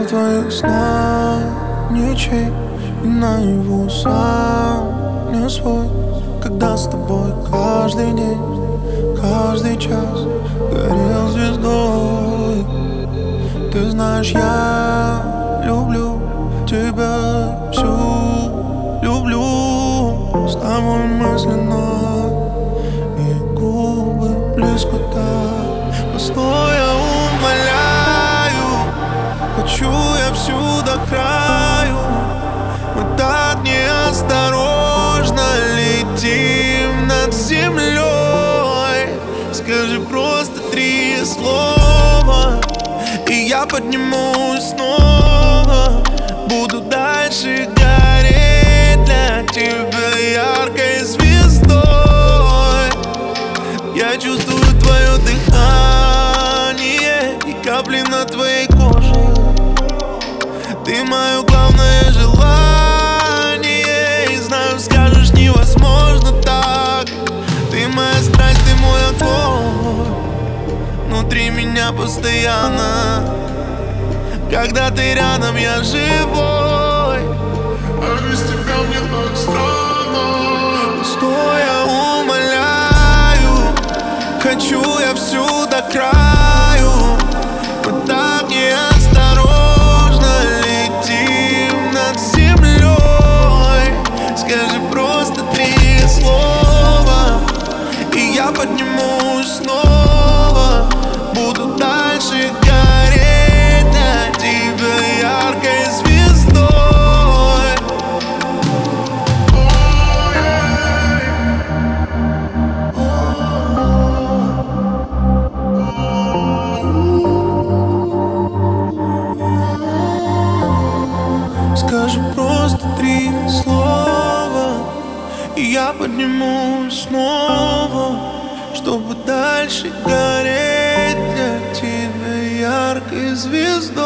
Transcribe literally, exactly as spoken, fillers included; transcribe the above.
в твоих снах ничей, и наяву сам не свой. Когда с тобой каждый день, каждый час горел звездой. Ты знаешь, я люблю тебя всю, люблю с тобой мысленно, и губы близко так. Постой, я умоляю, хочу я всю до краю. Мы так неосторожно летим над землей. Скажи просто три слова, и я поднимусь снова. Буду дальше гореть для тебя яркой звездой. Я чувствую твое дыхание и капли на твоей коже. Ты мое главное желание, и знаю, скажешь, невозможно так. Ты моя страсть, ты мой огонь внутри меня постоянно. Когда ты рядом, я живой, а без тебя мне так странно. Стой, я умоляю, хочу я всю до краю. Мы так неосторожно летим над землей. Скажи просто три слова, и я поднимусь снова. Буду дальше гореть для тебя яркой звездой. Скажи просто три слова, и я поднимусь снова, чтобы дальше гореть для тебя яркой звездой.